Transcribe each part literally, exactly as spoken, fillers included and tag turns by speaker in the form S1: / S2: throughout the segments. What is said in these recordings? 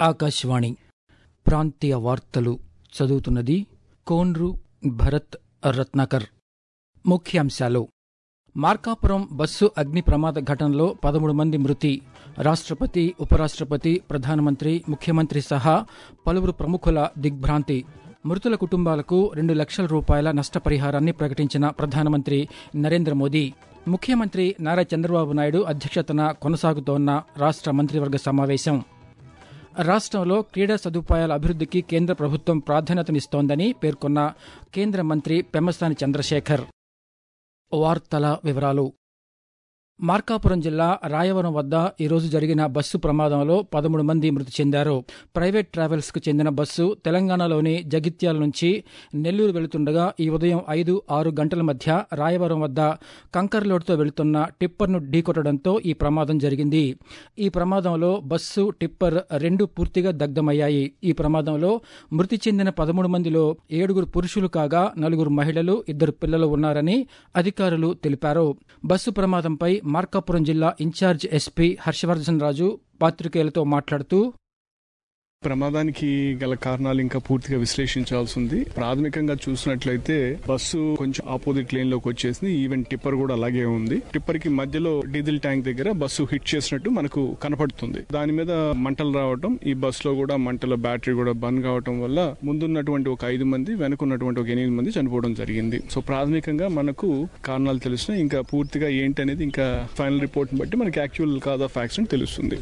S1: ఆకాశవాణి ప్రాంతీయ వార్తలు చదువుతున్నది కోన్రు భరత్ రత్నాకర్. ముఖ్యాంశాలు: మార్కాపురం బస్సు అగ్ని ప్రమాద ఘటనలో పదమూడు మంది మృతి. రాష్ట్రపతి, ఉపరాష్ట్రపతి, ప్రధానమంత్రి, ముఖ్యమంత్రి సహా పలువురు ప్రముఖుల దిగ్భ్రాంతి. మృతుల కుటుంబాలకు రెండు లక్షల రూపాయల నష్టపరిహారాన్ని ప్రకటించిన ప్రధానమంత్రి నరేంద్ర మోదీ. ముఖ్యమంత్రి నారా చంద్రబాబు నాయుడు అధ్యక్షతన కొనసాగుతోన్న రాష్ట్ర మంత్రివర్గ సమావేశం. రాష్ట్రంలో క్రీడా సదుపాయాల అభివృద్ధికి కేంద్ర ప్రభుత్వం ప్రాధాన్యతనిస్తోందని పేర్కొన్న కేంద్ర మంత్రి పెమ్మసాని చంద్రశేఖర్. వార్తల వివరాలు: మార్కాపురం జిల్లా రాయవరం వద్ద ఈరోజు జరిగిన బస్సు ప్రమాదంలో పదమూడు మంది మృతి చెందారు. ప్రైవేట్ ట్రావెల్స్ కు చెందిన బస్సు తెలంగాణలోని జగిత్యాల నుంచి నెల్లూరు వెళుతుండగా ఈ ఉదయం ఐదు ఆరు గంటల మధ్య రాయవరం వద్ద కంకర్ లోడ్తో వెళుతున్న టిప్పర్ను ఢీకొట్టడంతో ఈ ప్రమాదం జరిగింది. ఈ ప్రమాదంలో బస్సు, టిప్పర్ రెండు పూర్తిగా దగ్ధమయ్యాయి. ఈ ప్రమాదంలో మృతి చెందిన పదమూడు మందిలో ఏడుగురు పురుషులు కాగా నలుగురు మహిళలు, ఇద్దరు పిల్లలు ఉన్నారని అధికారులు తెలిపారు. బస్సు ప్రమాదంపై మార్కాపురం జిల్లా ఇన్ఛార్జ్ ఎస్పీ హర్షవర్ధన్ రాజు పాత్రికేయులతో మాట్లాడుతూ,
S2: ప్రమాదానికి గల కారణాలు ఇంకా పూర్తిగా విశ్లేషించాల్సి ఉంది. ప్రాథమికంగా చూసినట్లయితే బస్సు కొంచెం ఆపోజిట్ లేన్ లోకి వచ్చేసింది. ఈవెన్ టిప్పర్ కూడా అలాగే ఉంది. టిప్పర్ కి మధ్యలో డీజిల్ ట్యాంక్ దగ్గర బస్సు హిట్ చేసినట్టు మనకు కనపడుతుంది. దాని మీద మంటలు రావటం, ఈ బస్ లో కూడా మంటల బ్యాటరీ కూడా బంద్ కావటం వల్ల ముందున్నటువంటి ఒక ఐదు మంది, వెనుకున్నటువంటి ఒక ఎనిమిది మంది చనిపోవడం జరిగింది. సో ప్రాథమికంగా మనకు కారణాలు తెలిసిన, ఇంకా పూర్తిగా ఏంటి అనేది ఇంకా ఫైనల్ రిపోర్ట్ బట్టి మనకి యాక్చువల్ కాజ్ ఆఫ్ యాక్సిడెంట్ తెలుస్తుంది.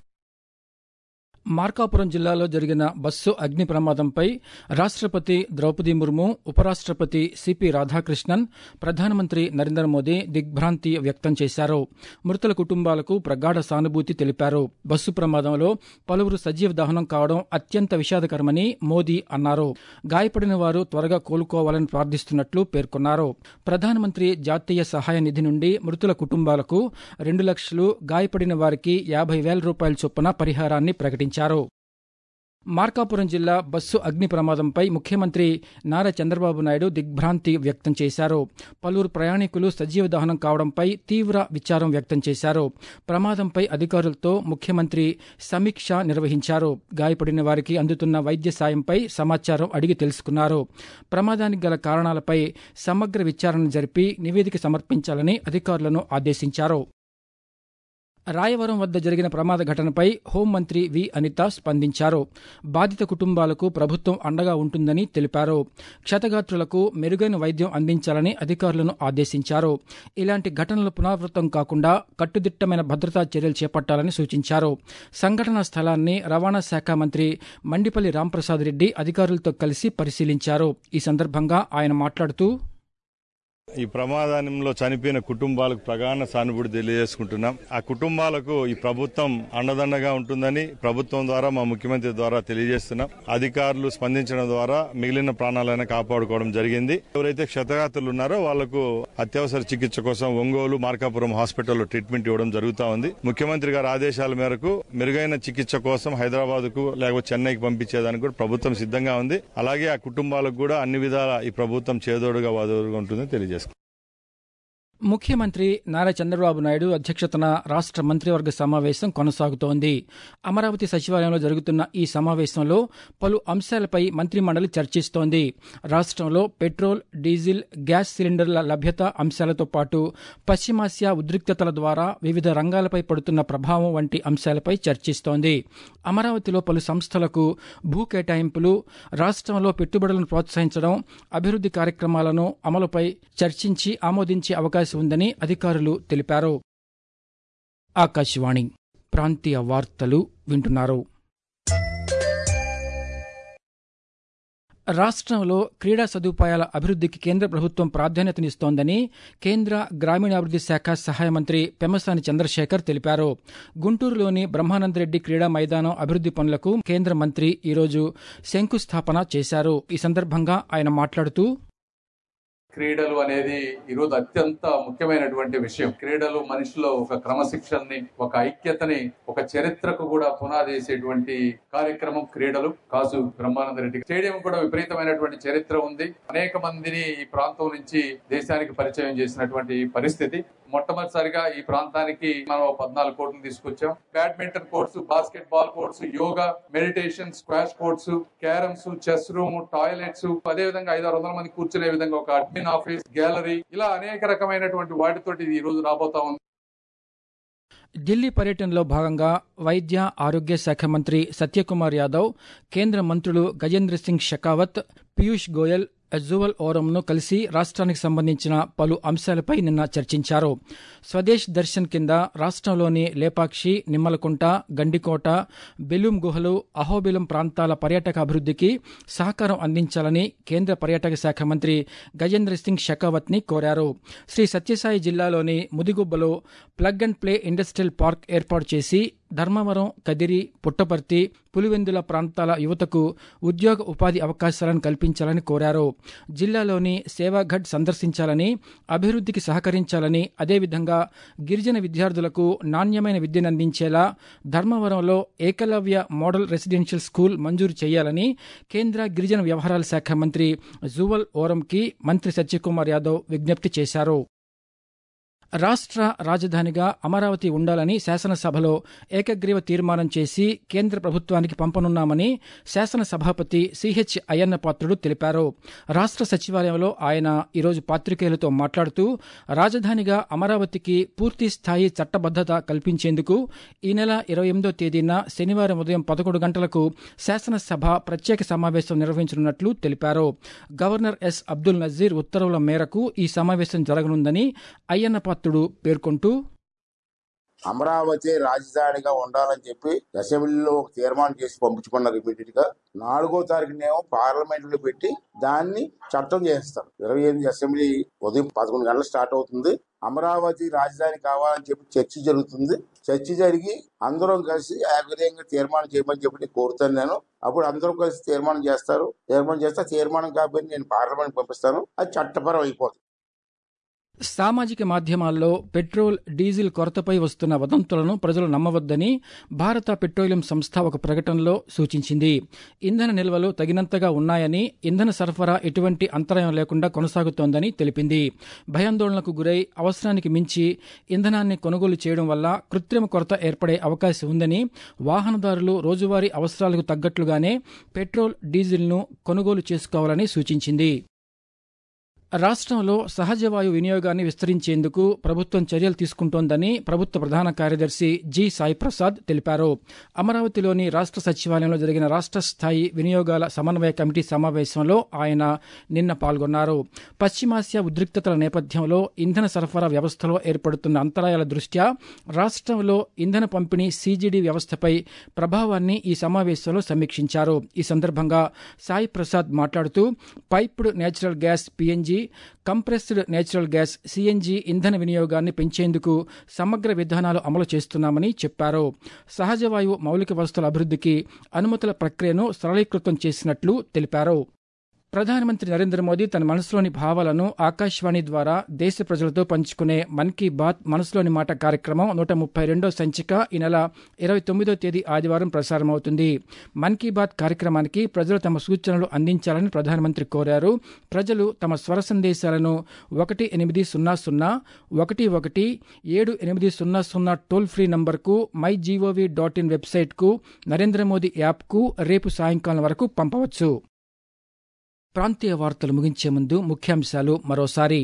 S1: మార్కాపురం జిల్లాలో జరిగిన బస్సు అగ్ని ప్రమాదంపై రాష్ట్రపతి ద్రౌపది ముర్ము, ఉపరాష్ట్రపతి సిపి రాధాకృష్ణన్, ప్రధానమంత్రి నరేంద్ర మోదీ దిగ్భ్రాంతి వ్యక్తం చేశారు. మృతుల కుటుంబాలకు ప్రగాఢ సానుభూతి తెలిపారు. బస్సు ప్రమాదంలో పలువురు సజీవ దహనం కావడం అత్యంత విషాదకరమని మోదీ అన్నారు. గాయపడిన వారు త్వరగా కోలుకోవాలని ప్రార్థిస్తున్నట్లు పేర్కొన్నారు. ప్రధానమంత్రి జాతీయ సహాయ నిధి నుండి మృతుల కుటుంబాలకు రెండు లక్షలు, గాయపడిన వారికి యాభై వేల రూపాయల చొప్పున పరిహారాన్ని ప్రకటించారు. మార్కాపురం జిల్లా బస్సు అగ్ని ప్రమాదంపై ముఖ్యమంత్రి నారా చంద్రబాబు నాయుడు దిగ్భ్రాంతి వ్యక్తం చేశారు. పలువురు ప్రయాణికులు సజీవ దహనం కావడంపై తీవ్ర విచారం వ్యక్తం చేశారు. ప్రమాదంపై అధికారులతో ముఖ్యమంత్రి సమీక్ష నిర్వహించారు. గాయపడిన వారికి అందుతున్న వైద్య సాయంపై సమాచారం అడిగి తెలుసుకున్నారు. ప్రమాదానికి గల కారణాలపై సమగ్ర విచారణ జరిపి నివేదిక సమర్పించాలని అధికారులను ఆదేశించారు. రాయవరం వద్ద జరిగిన ప్రమాద ఘటనపై హోంమంత్రి వి అనిత స్పందించారు. బాధిత కుటుంబాలకు ప్రభుత్వం అండగా ఉంటుందని తెలిపారు. క్షతగాత్రులకు మెరుగైన వైద్యం అందించాలని అధికారులను ఆదేశించారు. ఇలాంటి ఘటనలు పునరావృతం కాకుండా కట్టుదిట్టమైన భద్రతా చర్యలు చేపట్టాలని సూచించారు. సంఘటనా స్థలాన్ని రవాణా శాఖ మంత్రి మండిపల్లి రాంప్రసాద్ రెడ్డి అధికారులతో కలిసి పరిశీలించారు. ఈ సందర్భంగా ఆయన మాట్లాడుతూ,
S3: ఈ ప్రమాదంలో చనిపోయిన కుటుంబాలకు ప్రగాఢ సానుభూతి తెలియజేసుకుంటున్నాం. ఆ కుటుంబాలకు ఈ ప్రభుత్వం అండదండగా ఉంటుందని ప్రభుత్వం ద్వారా, మా ముఖ్యమంత్రి ద్వారా తెలియజేస్తున్నాం. అధికారులు స్పందించడం ద్వారా మిగిలిన ప్రాణాలైనా కాపాడుకోవడం జరిగింది. ఎవరైతే క్షతగాత్రులు ఉన్నారో వాళ్లకు అత్యవసర చికిత్స కోసం ఒంగోలు, మార్కాపురం హాస్పిటల్లో ట్రీట్మెంట్ ఇవ్వడం జరుగుతా ఉంది. ముఖ్యమంత్రి గారి ఆదేశాల మేరకు మెరుగైన చికిత్స కోసం హైదరాబాద్ కు లేకపోతే చెన్నైకి పంపించేదానికి కూడా ప్రభుత్వం సిద్ధంగా ఉంది. అలాగే ఆ కుటుంబాలకు కూడా అన్ని విధాల ఈ ప్రభుత్వం చేదోడుగా వాదోడుగా ఉంటుందని తెలియజేస్తుంది.
S1: ముఖ్యమంత్రి నారా చంద్రబాబు నాయుడు అధ్యక్షతన రాష్ట్ర మంత్రివర్గ సమావేశం కొనసాగుతోంది. అమరావతి సచివాలయంలో జరుగుతున్న ఈ సమావేశంలో పలు అంశాలపై మంత్రిమండలి చర్చిస్తోంది. రాష్ట్రంలో పెట్రోల్, డీజిల్, గ్యాస్ సిలిండర్ల లభ్యత అంశాలతో పాటు పశ్చిమాసియా ఉద్రిక్తతల ద్వారా వివిధ రంగాలపై పడుతున్న ప్రభావం వంటి అంశాలపై చర్చిస్తోంది. అమరావతిలో పలు సంస్థలకు భూ కేటాయింపులు, రాష్ట్రంలో పెట్టుబడులను ప్రోత్సహించడం, అభివృద్ది కార్యక్రమాలను అమలుపై చర్చించి ఆమోదించే అవకాశం ఉందని అధికారులు తెలిపారు. ఆకాశవాణి ప్రాంతీయ వార్తలు వింటున్నారు. రాష్ట్రంలో క్రీడా సదుపాయాల అభివృద్ధికి కేంద్ర ప్రభుత్వం ప్రాధాన్యతనిస్తోందని కేంద్ర గ్రామీణాభివృద్ది శాఖ సహాయ మంత్రి పెమ్మసాని చంద్రశేఖర్ తెలిపారు. గుంటూరులోని బ్రహ్మానందరెడ్డి క్రీడా మైదానం అభివృద్ది పనులకు కేంద్ర మంత్రి ఈరోజు శంకుస్థాపన చేశారు. ఈ సందర్భంగా ఆయన మాట్లాడుతూ,
S4: క్రీడలు అనేది ఈరోజు అత్యంత ముఖ్యమైనటువంటి విషయం. క్రీడలు మనిషిలో ఒక క్రమశిక్షణని, ఒక ఐక్యతని, ఒక చరిత్రకు కూడా పునాది వేసేటువంటి కార్యక్రమం క్రీడలు. కాసు బ్రహ్మానంద రెడ్డి స్టేడియం కూడా విపరీతమైనటువంటి చరిత్ర ఉంది. అనేక మందిని ఈ ప్రాంతం నుంచి దేశానికి పరిచయం చేసినటువంటి పరిస్థితి. మొట్టమొదటిసారిగా ఈ ప్రాంతానికి మనం పద్నాలుగు కోట్లు తీసుకొచ్చాం. Badminton courts, basketball courts, yoga, meditation, squash courts, carroms, chess room, toilets, అదే విధంగా ఐదు ఆరు వందల మంది కూర్చునే విధంగా ఒక అడ్మిన్ ఆఫీస్, గ్యాలరీ, ఇలా అనేక రకమైనటువంటి వాటితోటి ఈ రోజు రాబోతా ఉంది.
S1: ఢిల్లీ పర్యటనలో భాగంగా వైద్య ఆరోగ్య శాఖ మంత్రి సత్యకుమార్ యాదవ్, కేంద్ర మంత్రులు గజేంద్ర సింగ్ షెకావత్, పీయూష్ గోయల్, జువల్ ఓరంను కలిసి రాష్ట్రానికి సంబంధించిన పలు అంశాలపై నిన్న చర్చించారు. స్వదేశ్ దర్శన్ కింద రాష్ట్రంలోని లేపాక్షి, నిమ్మలకుంట, గండికోట, బెలూం గుహలు, అహోబిలం ప్రాంతాల పర్యాటక అభివృద్ధికి సహకారం అందించాలని కేంద్ర పర్యాటక శాఖ మంత్రి గజేంద్ర సింగ్ షెకావత్ ని కోరారు. శ్రీ సత్యసాయి జిల్లాలోని ముదిగుబ్బలో plug and play industrial park ఏర్పాటు చేసి ధర్మవరం, కదిరి, పుట్టపర్తి, పులివెందుల ప్రాంతాల యువతకు ఉద్యోగ ఉపాధి అవకాశాలను కల్పించాలని కోరారు. జిల్లాలోని సేవాఘడ్ సందర్శించాలని, అభివృద్ధికి సహకరించాలని, అదేవిధంగా గిరిజన విద్యార్థులకు నాణ్యమైన విద్యను అందించేలా ధర్మవరంలో ఏకలవ్య మోడల్ రెసిడెన్షియల్ స్కూల్ మంజూరు చేయాలని కేంద్ర గిరిజన వ్యవహారాల శాఖ మంత్రి జువల్ ఓరంకి మంత్రి సత్యకుమార్ యాదవ్ విజ్ఞప్తి చేశారు. రాష్ట్ర రాజధానిగా అమరావతి ఉండాలని శాసనసభలో ఏకగ్రీవ తీర్మానం చేసి కేంద్ర ప్రభుత్వానికి పంపనున్నామని శాసనసభాపతి సిహెచ్ అయ్యన్నపాత్రుడు తెలిపారు. రాష్ట్ర సచివాలయంలో ఆయన ఈరోజు పాత్రికేయులతో మాట్లాడుతూ రాజధానిగా అమరావతికి పూర్తి స్థాయి చట్టబద్దత కల్పించేందుకు ఈ నెల ఇరవై ఎనిమిదో తేదీన శనివారం ఉదయం పదకొండు గంటలకు శాసనసభ ప్రత్యేక సమావేశం నిర్వహించనున్నట్లు తెలిపారు. గవర్నర్ ఎస్ అబ్దుల్ నజీర్ ఉత్తర్వుల మేరకు ఈ సమావేశం జరగనుందని అయ్యన్నపాత్రుడు పేర్కొంటూ,
S5: అమరావతి రాజధానిగా ఉండాలని చెప్పి అసెంబ్లీలో తీర్మానం చేసి పంపించుకున్నారు. ఇమీడియట్ గా నాలుగో తారీఖునేమో పార్లమెంట్ లో పెట్టి దాన్ని చట్టం చేస్తారు. ఇరవై ఎనిమిది అసెంబ్లీ ఉదయం పదకొండు గంటలు స్టార్ట్ అవుతుంది. అమరావతి రాజధాని కావాలని చెప్పి చర్చ జరుగుతుంది. చర్చ జరిగి అందరం కలిసి ఏకగ్రీవంగా తీర్మానం చేయమని చెప్పి కోరుతాను నేను. అప్పుడు అందరం కలిసి తీర్మానం చేస్తారు. తీర్మానం చేస్తే తీర్మానం కాబట్టి నేను పార్లమెంట్ పంపిస్తాను. అది చట్టపరం అయిపోతుంది.
S1: సామాజిక మాధ్యమాల్లో పెట్రోల్, డీజిల్ కొరతపై వస్తున్న వదంతులను ప్రజలు నమ్మవద్దని భారత పెట్రోలియం సంస్థ ఒక ప్రకటనలో సూచించింది. ఇంధన నిల్వలు తగినంతగా ఉన్నాయని, ఇంధన సరఫరా ఎటువంటి అంతరాయం లేకుండా కొనసాగుతోందని తెలిపింది. భయాందోళనకు గురై అవసరానికి మించి ఇంధనాన్ని కొనుగోలు చేయడం వల్ల కృత్రిమ కొరత ఏర్పడే అవకాశం ఉందని, వాహనదారులు రోజువారీ అవసరాలకు తగ్గట్లుగానే పెట్రోల్, డీజిల్ను కొనుగోలు చేసుకోవాలని సూచించింది. రాష్ట్రంలో సహజవాయు వినియోగాన్ని విస్తరించేందుకు ప్రభుత్వం చర్యలు తీసుకుంటోందని ప్రభుత్వ ప్రధాన కార్యదర్శి జి సాయి ప్రసాద్ తెలిపారు. అమరావతిలోని రాష్ట్ర సచివాలయంలో జరిగిన రాష్ట్ర స్థాయి వినియోగాల సమన్వయ కమిటీ సమావేశంలో ఆయన నిన్న పాల్గొన్నారు. పశ్చిమాసియా ఉద్రిక్తతల నేపథ్యంలో ఇంధన సరఫరా వ్యవస్థలో ఏర్పడుతున్న అంతరాయాల దృష్ట్యా రాష్ట్రంలో ఇంధన పంపిణీ సీజీడీ వ్యవస్థపై ప్రభావాన్ని ఈ సమావేశంలో సమీక్షించారు. ఈ సందర్భంగా సాయి ప్రసాద్ మాట్లాడుతూ piped natural gas PNG, compressed natural gas CNG ఇంధన వినియోగాన్ని పెంచేందుకు సమగ్ర విధానాలు అమలు చేస్తున్నామని చెప్పారు. సహజవాయువు మౌలిక వసతుల అభివృద్ధికి అనుమతుల ప్రక్రియను సరళీకృతం చేసినట్లు తెలిపారు. ప్రధానమంత్రి నరేంద్ర మోదీ తన మనసులోని భావాలను ఆకాశవాణి ద్వారా దేశ ప్రజలతో పంచుకునే మన్ కీ బాత్ మనసులోని మాట కార్యక్రమం నూట ముప్పై రెండో సంచిక ఈ నెల ఇరవై తొమ్మిదో తేదీ ఆదివారం ప్రసారమవుతుంది. మన్ కీ బాత్ కార్యక్రమానికి ప్రజలు తమ సూచనలు అందించాలని ప్రధానమంత్రి కోరారు. ప్రజలు తమ స్వర సందేశాలను ఒకటి ఎనిమిది సున్నా సున్నా ఒకటి ఒకటి ఏడు ఎనిమిది సున్నా సున్నా టోల్ ఫ్రీ నంబర్కు, మై జీఓవీ డాట్ ఇన్ వెబ్సైట్కు, నరేంద్ర మోదీ యాప్కు రేపు సాయంకాలం వరకు పంపవచ్చు. ప్రాంతీయ వార్తలు ముగించే ముందు ముఖ్యాంశాలు మరోసారి.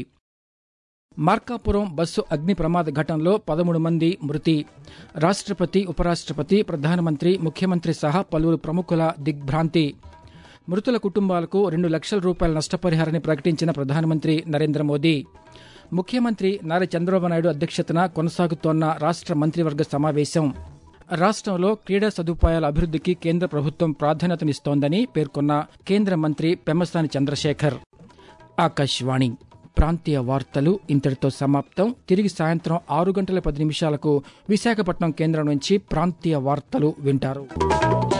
S1: మార్కాపురం బస్సు అగ్ని ప్రమాద ఘటనలో పదమూడు మంది మృతి. రాష్ట్రపతి, ఉపరాష్ట్రపతి, ప్రధానమంత్రి, ముఖ్యమంత్రి సహా పలువురు ప్రముఖుల దిగ్భ్రాంతి. మృతుల కుటుంబాలకు రెండు లక్షల రూపాయల నష్టపరిహారాన్ని ప్రకటించిన ప్రధానమంత్రి నరేంద్ర మోదీ. ముఖ్యమంత్రి నారా చంద్రబాబు నాయుడు అధ్యక్షతన కొనసాగుతోన్న రాష్ట్ర మంత్రివర్గ సమావేశం. రాష్ట్రంలో క్రీడా సదుపాయాల అభివృద్ధికి కేంద్ర ప్రభుత్వం ప్రాధాన్యతనిస్తోందని పేర్కొన్న కేంద్ర మంత్రి పెమ్మసాని చంద్రశేఖర్. ఆకాశవాణి ప్రాంతీయ వార్తలు ఇంతటితో సమాప్తం. తిరిగి సాయంత్రం ఆరు గంటల పది నిమిషాలకు విశాఖపట్నం కేంద్రం నుంచి ప్రాంతీయ వార్తలు వింటారు.